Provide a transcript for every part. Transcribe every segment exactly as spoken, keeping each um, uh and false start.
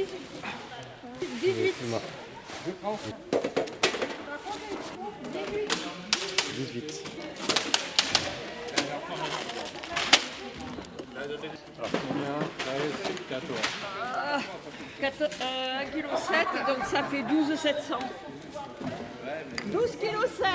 dix-huit. dix-huit. Alors combien? treize, quatorze. Ah, quatorze, euh, un virgule sept kg, donc ça fait douze mille sept cents. douze virgule sept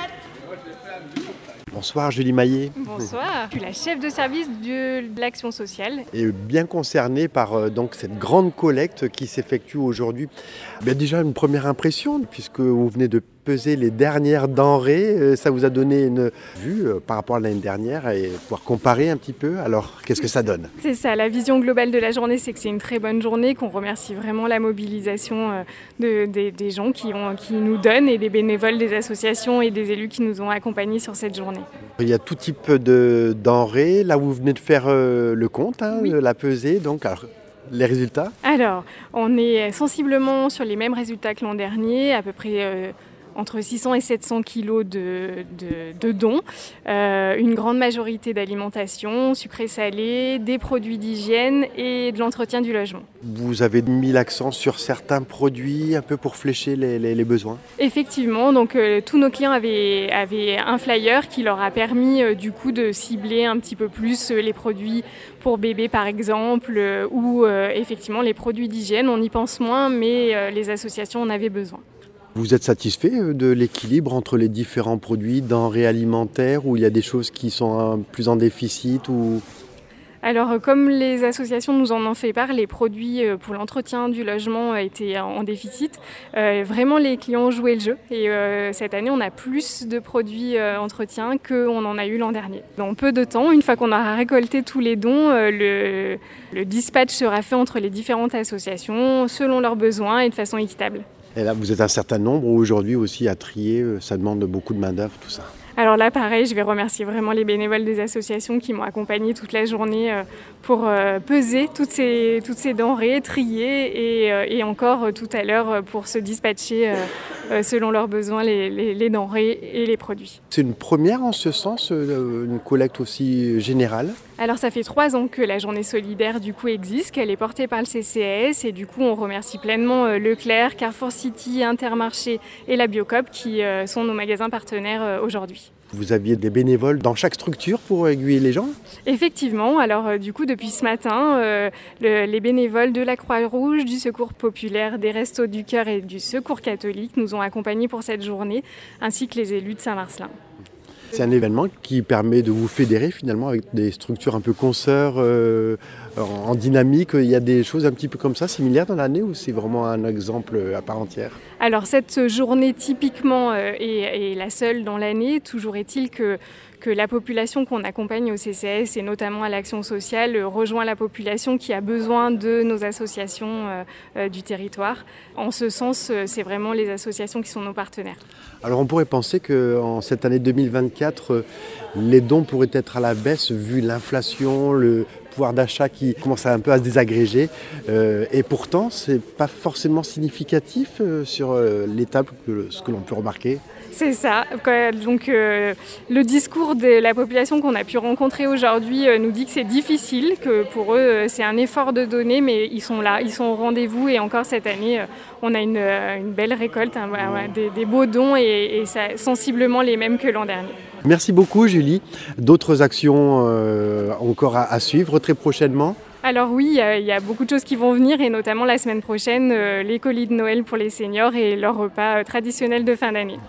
kilos. Bonsoir Julie Maillet. Bonsoir, je suis la chef de service de l'action sociale. Et bien concernée par euh, donc, cette grande collecte qui s'effectue aujourd'hui. Bien, déjà une première impression, puisque vous venez de peser les dernières denrées. Euh, ça vous a donné une vue euh, par rapport à l'année dernière et pouvoir comparer un petit peu. Alors, qu'est-ce que ça donne? C'est ça, la vision globale de la journée, c'est que c'est une très bonne journée, qu'on remercie vraiment la mobilisation euh, de, des, des gens qui, ont, qui nous donnent et des bénévoles des associations et des élus qui nous ont accompagnés sur cette journée. Il y a tout type de denrées. Là, vous venez de faire euh, le compte, hein, Oui. la pesée. Donc, alors, les résultats? Alors, on est sensiblement sur les mêmes résultats que l'an dernier, à peu près euh, entre six cents et sept cents kilos de, de, de dons, euh, une grande majorité d'alimentation, sucré-salé, des produits d'hygiène et de l'entretien du logement. Vous avez mis l'accent sur certains produits un peu pour flécher les, les, les besoins? Effectivement, donc euh, tous nos clients avaient, avaient un flyer qui leur a permis euh, du coup de cibler un petit peu plus euh, les produits pour bébés par exemple, euh, ou euh, effectivement les produits d'hygiène. On y pense moins, mais euh, les associations en avaient besoin. Vous êtes satisfait de l'équilibre entre les différents produits, denrées alimentaires, où il y a des choses qui sont plus en déficit ou... Alors, comme les associations nous en ont fait part, les produits pour l'entretien du logement étaient en déficit. Euh, vraiment, les clients ont joué le jeu. Et euh, cette année, on a plus de produits euh, entretien qu'on en a eu l'an dernier. Dans peu de temps, une fois qu'on aura récolté tous les dons, euh, le, le dispatch sera fait entre les différentes associations selon leurs besoins et de façon équitable. Et là, vous êtes un certain nombre aujourd'hui aussi à trier. Ça demande beaucoup de main-d'œuvre, tout ça. Alors là, pareil, je vais remercier vraiment les bénévoles des associations qui m'ont accompagnée toute la journée pour peser toutes ces, toutes ces denrées, trier et, et encore tout à l'heure pour se dispatcher selon leurs besoins les, les, les denrées et les produits. C'est une première en ce sens, une collecte aussi générale? Alors ça fait trois ans que la journée solidaire du coup existe, qu'elle est portée par le C C A S et du coup on remercie pleinement Leclerc, Carrefour City, Intermarché et la Biocoop qui sont nos magasins partenaires aujourd'hui. Vous aviez des bénévoles dans chaque structure pour aiguiller les gens? Effectivement, alors euh, du coup depuis ce matin, euh, le, les bénévoles de la Croix-Rouge, du Secours Populaire, des Restos du Cœur et du Secours Catholique nous ont accompagnés pour cette journée, ainsi que les élus de Saint-Marcellin. C'est un événement qui permet de vous fédérer finalement avec des structures un peu consoeurs, euh, en dynamique. Il y a des choses un petit peu comme ça, similaires dans l'année, ou c'est vraiment un exemple à part entière? Alors cette journée typiquement euh, est, est la seule dans l'année. Toujours est-il que que la population qu'on accompagne au C C A S et notamment à l'action sociale euh, rejoint la population qui a besoin de nos associations euh, euh, du territoire. En ce sens, euh, c'est vraiment les associations qui sont nos partenaires. Alors on pourrait penser qu'en cette année deux mille vingt-quatre, euh, les dons pourraient être à la baisse vu l'inflation, le pouvoir d'achat qui commence à un peu à se désagréger. Euh, et pourtant, ce n'est pas forcément significatif euh, sur euh, l'étape, que, ce que l'on peut remarquer. C'est ça. Donc, euh, le discours de la population qu'on a pu rencontrer aujourd'hui euh, nous dit que c'est difficile, que pour eux, euh, c'est un effort de donner, mais ils sont là, ils sont au rendez-vous. Et encore cette année, euh, on a une, euh, une belle récolte, hein, voilà, ouais, des, des beaux dons et, et ça, sensiblement les mêmes que l'an dernier. Merci beaucoup, Julie. D'autres actions euh, encore à, à suivre très prochainement? Alors oui, il y a beaucoup de choses qui vont venir et notamment la semaine prochaine, euh, les colis de Noël pour les seniors et leur repas euh, traditionnel de fin d'année.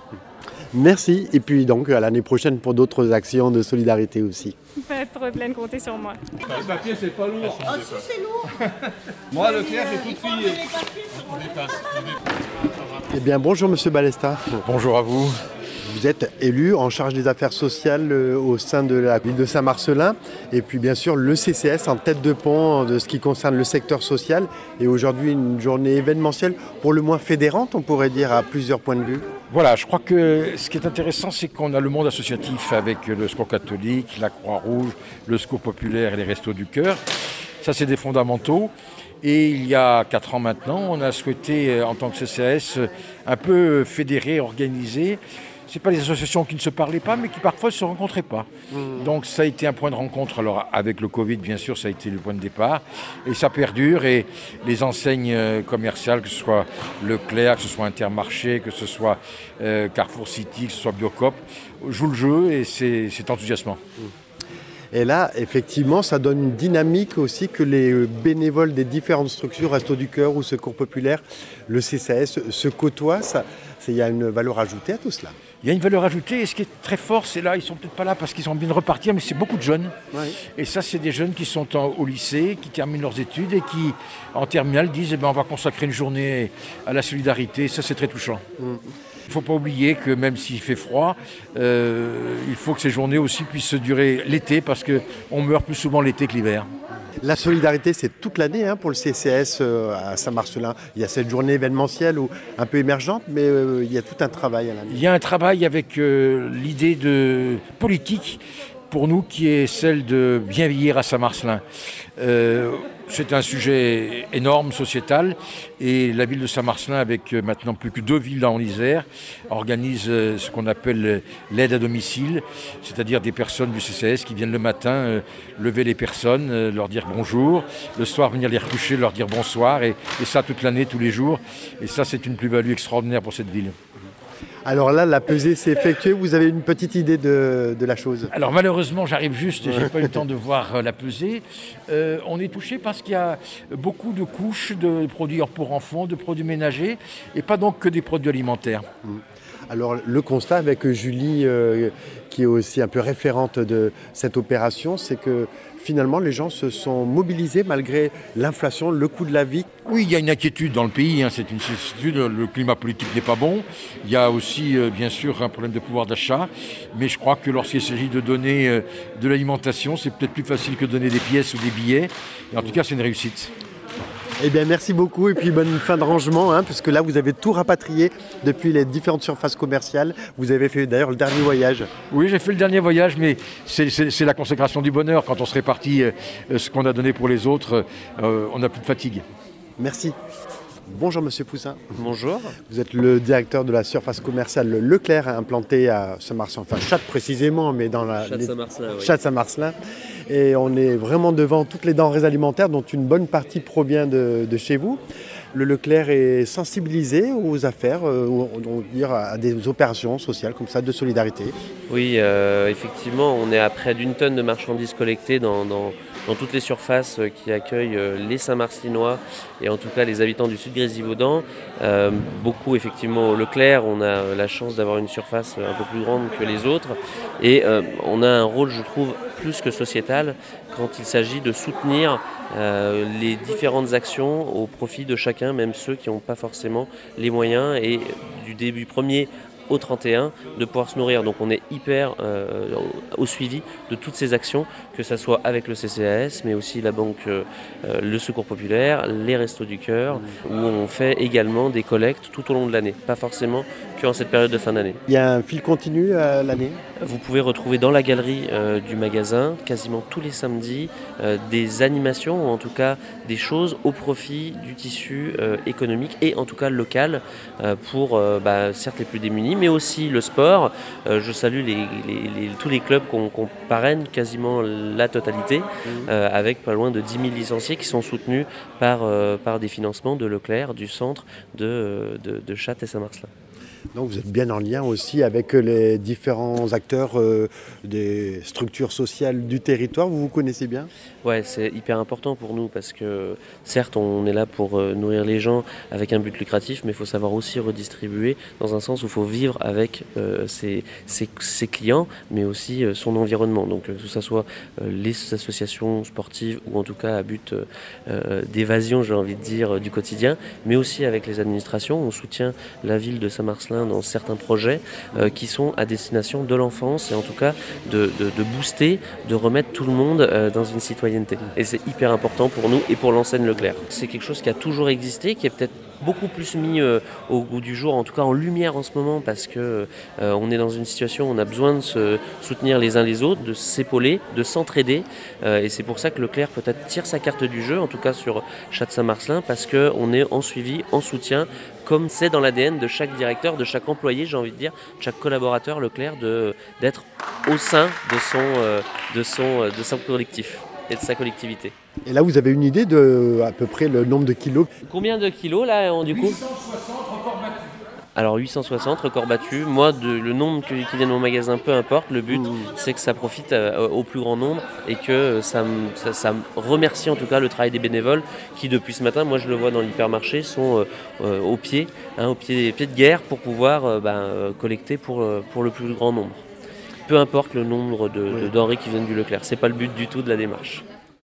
Merci, et puis donc à l'année prochaine pour d'autres actions de solidarité aussi. Pas de problème, comptez sur moi. Le papier, c'est pas lourd. Ah si, c'est lourd. Moi, le clair, j'ai tout trié. Eh bien, bonjour Monsieur Balesta. Bonjour à vous. Vous êtes élu en charge des affaires sociales au sein de la ville de Saint-Marcellin et puis bien sûr le C C S en tête de pont de ce qui concerne le secteur social et aujourd'hui une journée événementielle pour le moins fédérante, on pourrait dire, à plusieurs points de vue. Voilà, je crois que ce qui est intéressant, c'est qu'on a le monde associatif avec le Secours catholique, la Croix-Rouge, le Secours populaire et les Restos du Cœur. Ça, c'est des fondamentaux. Et il y a quatre ans maintenant, on a souhaité, en tant que C C A S, un peu fédérer, organiser c'est pas des associations qui ne se parlaient pas, mais qui parfois ne se rencontraient pas. Mmh. Donc ça a été un point de rencontre. Alors avec le Covid, bien sûr, ça a été le point de départ. Et ça perdure. Et les enseignes commerciales, que ce soit Leclerc, que ce soit Intermarché, que ce soit euh, Carrefour City, que ce soit Biocoop, jouent le jeu et c'est, c'est enthousiasmant. Mmh. Et là, effectivement, ça donne une dynamique aussi que les bénévoles des différentes structures, Restos du Cœur ou Secours Populaire, le C C A S, se côtoient. Ça, il y a une valeur ajoutée à tout cela. Il y a une valeur ajoutée et ce qui est très fort, c'est là, ils ne sont peut-être pas là parce qu'ils ont envie de repartir, mais c'est beaucoup de jeunes. Oui. Et ça, c'est des jeunes qui sont en, au lycée, qui terminent leurs études et qui, en terminale, disent eh ben, on va consacrer une journée à la solidarité. Ça, c'est très touchant. Mmh. Il ne faut pas oublier que même s'il fait froid, euh, il faut que ces journées aussi puissent durer l'été parce qu'on meurt plus souvent l'été que l'hiver. La solidarité, c'est toute l'année hein, pour le C C A S euh, à Saint-Marcelin. Il y a cette journée événementielle ou un peu émergente, mais euh, il y a tout un travail à l'année. Il y a un travail avec euh, l'idée de politique pour nous qui est celle de bien vieillir à Saint-Marcelin. Euh, c'est un sujet énorme, sociétal, et la ville de Saint-Marcelin, avec maintenant plus que deux villes en Isère, organise ce qu'on appelle l'aide à domicile, c'est-à-dire des personnes du C C S qui viennent le matin euh, lever les personnes, euh, leur dire bonjour, le soir venir les recoucher, leur dire bonsoir, et, et ça toute l'année, tous les jours. Et ça, c'est une plus-value extraordinaire pour cette ville. Alors là, la pesée s'est effectuée. Vous avez une petite idée de, de la chose? Alors malheureusement, j'arrive juste, j'ai pas eu le temps de voir la pesée. Euh, on est touché parce qu'il y a beaucoup de couches de produits pour enfants, de produits ménagers, et pas donc que des produits alimentaires. Alors le constat avec Julie, euh, qui est aussi un peu référente de cette opération, c'est que finalement les gens se sont mobilisés malgré l'inflation, le coût de la vie. Oui, il y a une inquiétude dans le pays, hein, c'est une certitude, le climat politique n'est pas bon. Il y a aussi euh, bien sûr un problème de pouvoir d'achat, mais je crois que lorsqu'il s'agit de donner euh, de l'alimentation, c'est peut-être plus facile que de donner des pièces ou des billets. Et en tout cas, c'est une réussite. Eh bien, merci beaucoup et puis bonne fin de rangement, hein, puisque là, vous avez tout rapatrié depuis les différentes surfaces commerciales. Vous avez fait d'ailleurs le dernier voyage. Oui, j'ai fait le dernier voyage, mais c'est, c'est, c'est la consécration du bonheur. Quand on se répartit euh, ce qu'on a donné pour les autres, euh, on n'a plus de fatigue. Merci. Bonjour Monsieur Poussin. Bonjour. Vous êtes le directeur de la surface commerciale Leclerc, implantée à Saint-Marcelin, enfin Châtes précisément, mais dans la... Châtes-Saint-Marcelin, oui. Châtes-Saint-Marcelin. Et on est vraiment devant toutes les denrées alimentaires dont une bonne partie provient de, de chez vous. Le Leclerc est sensibilisé aux affaires, euh, on va dire à des opérations sociales comme ça de solidarité. Oui, euh, effectivement, on est à près d'une tonne de marchandises collectées dans, dans, dans toutes les surfaces qui accueillent les Saint-Marcelinois et en tout cas les habitants du sud Grésivaudan. Euh, beaucoup effectivement au Leclerc, on a la chance d'avoir une surface un peu plus grande que les autres et euh, on a un rôle, je trouve, plus que sociétal quand il s'agit de soutenir euh, les différentes actions au profit de chacun, même ceux qui n'ont pas forcément les moyens et du début premier au trente et un de pouvoir se nourrir. Donc on est hyper euh, au suivi de toutes ces actions, que ce soit avec le C C A S, mais aussi la banque, euh, le Secours Populaire, les Restos du Cœur, où on fait également des collectes tout au long de l'année, pas forcément qu'en cette période de fin d'année. Il y a un fil continu à l'année? Vous pouvez retrouver dans la galerie euh, du magasin, quasiment tous les samedis, euh, des animations, ou en tout cas des choses au profit du tissu euh, économique et en tout cas local, euh, pour euh, bah, certes les plus démunis, mais aussi le sport. Euh, je salue les, les, les, tous les clubs qu'on, qu'on parraine, quasiment la totalité, euh, avec pas loin de dix mille licenciés qui sont soutenus par, euh, par des financements de Leclerc, du centre de, de, de Châtes et Saint-Marcelin. Donc vous êtes bien en lien aussi avec les différents acteurs euh, des structures sociales du territoire, vous vous connaissez bien? Ouais, c'est hyper important pour nous parce que certes on est là pour euh, nourrir les gens avec un but lucratif, mais il faut savoir aussi redistribuer dans un sens où il faut vivre avec euh, ses, ses, ses clients, mais aussi euh, son environnement. Donc euh, que ce soit euh, les associations sportives ou en tout cas à but euh, d'évasion, j'ai envie de dire, euh, du quotidien, mais aussi avec les administrations. On soutient la ville de Saint-Marcelin dans certains projets euh, qui sont à destination de l'enfance et en tout cas de, de, de booster, de remettre tout le monde euh, dans une citoyenneté citoyenneté. Et c'est hyper important pour nous et pour l'enseigne Leclerc. C'est quelque chose qui a toujours existé, qui est peut-être beaucoup plus mis euh, au goût du jour, en tout cas en lumière en ce moment, parce que euh, on est dans une situation où on a besoin de se soutenir les uns les autres, de s'épauler, de s'entraider, euh, et c'est pour ça que Leclerc peut-être tire sa carte du jeu, en tout cas sur Châtes-Saint-Marcelin, parce qu'on est en suivi, en soutien, comme c'est dans l'A D N de chaque directeur, de chaque employé, j'ai envie de dire, de chaque collaborateur Leclerc, de, d'être au sein de son, euh, de son, de son collectif et de sa collectivité. Et là, vous avez une idée de à peu près le nombre de kilos? Combien de kilos là, du coup? huit cent soixante records battus. Alors huit cent soixante records battus. Moi, de, le nombre qui vient de mon magasin, peu importe. Le but, mmh. c'est que ça profite euh, au plus grand nombre et que ça, ça, ça remercie en tout cas le travail des bénévoles qui, depuis ce matin, moi je le vois dans l'hypermarché, sont euh, euh, au pied, hein, au pied, pied de guerre pour pouvoir euh, bah, collecter pour, euh, pour le plus grand nombre. Peu importe le nombre de, oui. de denrées qui viennent du Leclerc. C'est pas le but du tout de la démarche.